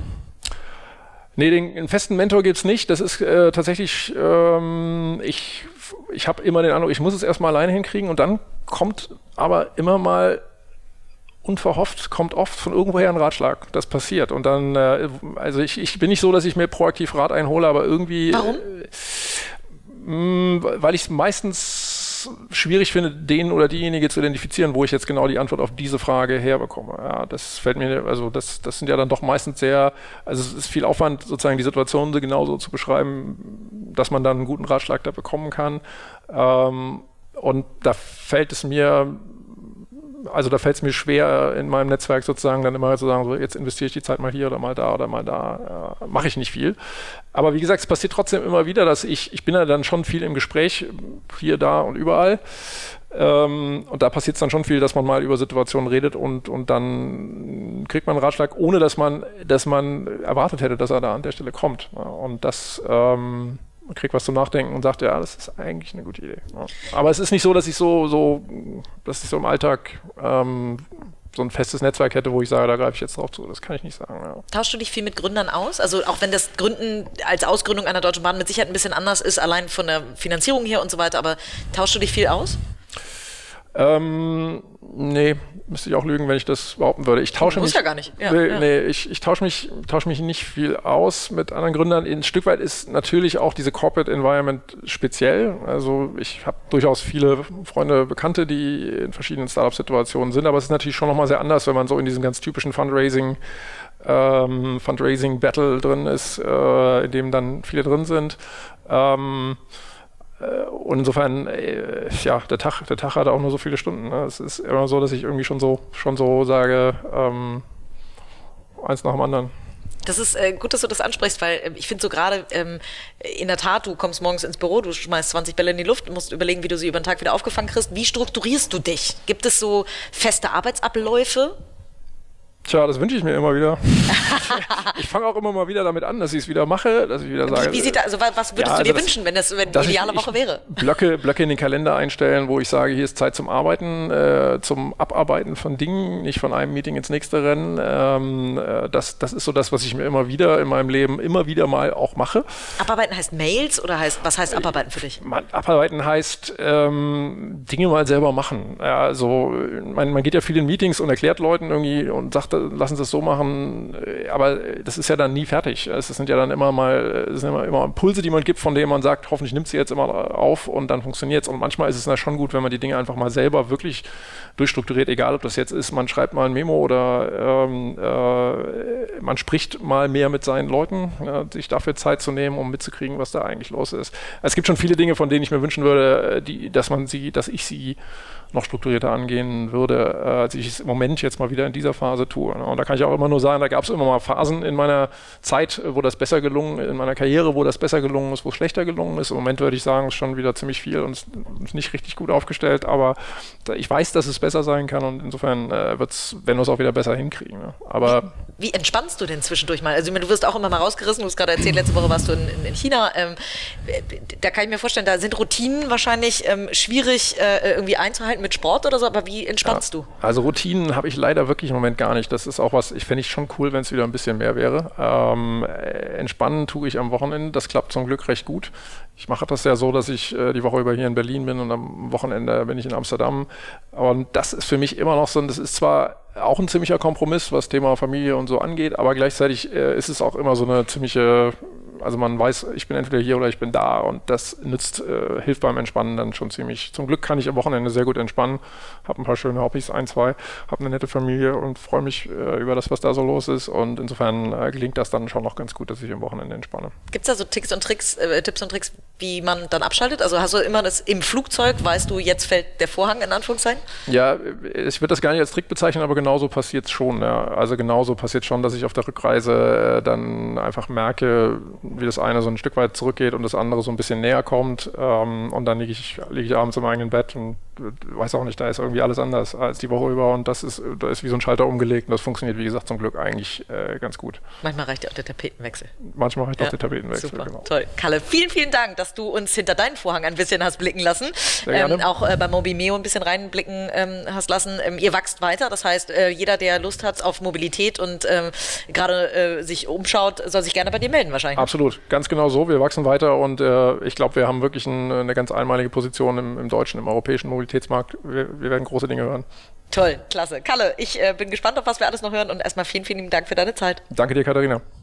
Nee, den, einen festen Mentor gibt es nicht. Das ist äh, tatsächlich, ähm, ich, ich habe immer den Eindruck, ich muss es erstmal alleine hinkriegen und dann kommt aber immer mal unverhofft, kommt oft von irgendwoher ein Ratschlag. Das passiert. Und dann, äh, also ich, ich bin nicht so, dass ich mir proaktiv Rat einhole, aber irgendwie. Warum? Äh, mh, weil ich es meistens schwierig finde, den oder diejenige zu identifizieren, wo ich jetzt genau die Antwort auf diese Frage herbekomme. Ja, das fällt mir, also das, das sind ja dann doch meistens sehr, also es ist viel Aufwand, sozusagen die Situation genauso zu beschreiben, dass man dann einen guten Ratschlag da bekommen kann. Ähm, und da fällt es mir Also da fällt es mir schwer, in meinem Netzwerk sozusagen dann immer zu sagen, so jetzt investiere ich die Zeit mal hier oder mal da oder mal da. Äh, mache ich nicht viel. Aber wie gesagt, es passiert trotzdem immer wieder, dass ich, ich bin ja dann schon viel im Gespräch, hier, da und überall. Ähm, und da passiert es dann schon viel, dass man mal über Situationen redet und, und dann kriegt man einen Ratschlag, ohne dass man, dass man erwartet hätte, dass er da an der Stelle kommt. Ja, und das... Ähm, man kriegt was zum Nachdenken und sagt, ja, das ist eigentlich eine gute Idee. Ja. Aber es ist nicht so, dass ich so, so, dass ich so im Alltag ähm, so ein festes Netzwerk hätte, wo ich sage, da greife ich jetzt drauf zu. Das kann ich nicht sagen. Ja. Tauschst du dich viel mit Gründern aus? Also auch wenn das Gründen als Ausgründung einer Deutschen Bahn mit Sicherheit ein bisschen anders ist, allein von der Finanzierung her und so weiter, aber tauschst du dich viel aus? Ähm, nee, müsste ich auch lügen, wenn ich das behaupten würde. Ich tausche muss mich, ja gar nicht. Ja, nee, ja. nee, ich, ich tausche mich, tausche mich nicht viel aus mit anderen Gründern. Ein Stück weit ist natürlich auch diese Corporate Environment speziell. Also ich habe durchaus viele Freunde, Bekannte, die in verschiedenen Startup-Situationen sind, aber es ist natürlich schon nochmal sehr anders, wenn man so in diesem ganz typischen Fundraising ähm, Fundraising-Battle drin ist, äh, in dem dann viele drin sind. Ähm, Und insofern, äh, ja, der Tag, der Tag hat auch nur so viele Stunden. Ne? Es ist immer so, dass ich irgendwie schon so, schon so sage, ähm, eins nach dem anderen. Das ist äh, gut, dass du das ansprichst, weil äh, ich finde so gerade, ähm, in der Tat, du kommst morgens ins Büro, du schmeißt zwanzig Bälle in die Luft, musst überlegen, wie du sie über den Tag wieder aufgefangen kriegst. Wie strukturierst du dich? Gibt es so feste Arbeitsabläufe? Tja, das wünsche ich mir immer wieder. Ich fange auch immer mal wieder damit an, dass ich es wieder mache, dass ich wieder sage. Wie, wie sieht da, also was würdest ja, du also dir das, wünschen, wenn das wenn die ideale ich, Woche wäre? Blöcke, Blöcke in den Kalender einstellen, wo ich sage, hier ist Zeit zum Arbeiten, äh, zum Abarbeiten von Dingen, nicht von einem Meeting ins nächste rennen. Ähm, äh, das, das ist so das, was ich mir immer wieder in meinem Leben immer wieder mal auch mache. Abarbeiten heißt Mails oder heißt, was heißt Abarbeiten für dich? Man, abarbeiten heißt ähm, Dinge mal selber machen. Ja, also man, man geht ja viel in Meetings und erklärt Leuten irgendwie und sagt lassen Sie es so machen, aber das ist ja dann nie fertig. Es sind ja dann immer mal, es sind immer, immer Impulse, die man gibt, von denen man sagt, hoffentlich nimmt sie jetzt immer auf und dann funktioniert es. Und manchmal ist es dann schon gut, wenn man die Dinge einfach mal selber wirklich durchstrukturiert, egal ob das jetzt ist, man schreibt mal ein Memo oder ähm, äh, man spricht mal mehr mit seinen Leuten, ja, sich dafür Zeit zu nehmen, um mitzukriegen, was da eigentlich los ist. Es gibt schon viele Dinge, von denen ich mir wünschen würde, die, dass man sie, dass ich sie noch strukturierter angehen würde, als ich es im Moment jetzt mal wieder in dieser Phase tue. Und da kann ich auch immer nur sagen, da gab es immer mal Phasen in meiner Zeit, wo das besser gelungen, in meiner Karriere, wo das besser gelungen ist, wo es schlechter gelungen ist. Im Moment würde ich sagen, ist schon wieder ziemlich viel und ist nicht richtig gut aufgestellt, aber ich weiß, dass es besser sein kann und insofern äh, wird es, wenn wir es auch wieder besser hinkriegen. Ne? Aber wie, wie entspannst du denn zwischendurch mal? Also ich meine, du wirst auch immer mal rausgerissen, du hast gerade erzählt, letzte Woche warst du in, in, in China. Ähm, da kann ich mir vorstellen, da sind Routinen wahrscheinlich ähm, schwierig äh, irgendwie einzuhalten mit Sport oder so, aber wie entspannst ja, du? Also Routinen habe ich leider wirklich im Moment gar nicht. Das ist auch was, ich fände ich schon cool, wenn es wieder ein bisschen mehr wäre. Ähm, entspannen tue ich am Wochenende, das klappt zum Glück recht gut. Ich mache das ja so, dass ich äh, die Woche über hier in Berlin bin und am Wochenende bin ich in Amsterdam. Und das ist für mich immer noch so, das ist zwar auch ein ziemlicher Kompromiss, was Thema Familie und so angeht, aber gleichzeitig äh, ist es auch immer so eine ziemliche, also man weiß, ich bin entweder hier oder ich bin da und das nützt, äh, hilft beim Entspannen dann schon ziemlich. Zum Glück kann ich am Wochenende sehr gut entspannen, habe ein paar schöne Hobbys, ein, zwei, habe eine nette Familie und freue mich äh, über das, was da so los ist und insofern äh, gelingt das dann schon noch ganz gut, dass ich am Wochenende entspanne. Gibt es da so Tipps und Tricks, äh, Tipps und Tricks, wie man dann abschaltet? Also hast du immer das im Flugzeug, weißt du, jetzt fällt der Vorhang in Anführungszeichen? Ja, ich würde das gar nicht als Trick bezeichnen, aber genauso passiert es schon. Ja. Also genauso passiert schon, dass ich auf der Rückreise äh, dann einfach merke, wie das eine so ein Stück weit zurückgeht und das andere so ein bisschen näher kommt ähm, und dann liege ich, lieg ich abends im eigenen Bett und äh, weiß auch nicht, da ist irgendwie alles anders als die Woche über und das ist, da ist wie so ein Schalter umgelegt und das funktioniert, wie gesagt, zum Glück eigentlich äh, ganz gut. Manchmal reicht ja auch der Tapetenwechsel. Manchmal reicht ja, auch der Tapetenwechsel, super, genau. Toll. Kalle, vielen, vielen Dank, dass du uns hinter deinen Vorhang ein bisschen hast blicken lassen. Sehr gerne. Ähm, auch äh, bei Mobimeo ein bisschen reinblicken ähm, hast lassen. Ähm, ihr wächst weiter, das heißt, äh, jeder, der Lust hat auf Mobilität und ähm, gerade äh, sich umschaut, soll sich gerne bei dir melden wahrscheinlich. Absolut, ganz genau so. Wir wachsen weiter und äh, ich glaube, wir haben wirklich ein, eine ganz einmalige Position im, im deutschen, im europäischen Mobilitätsmarkt. Wir, wir werden große Dinge hören. Toll, klasse. Kalle, ich äh, bin gespannt, auf was wir alles noch hören und erstmal vielen, vielen Dank für deine Zeit. Danke dir, Katharina.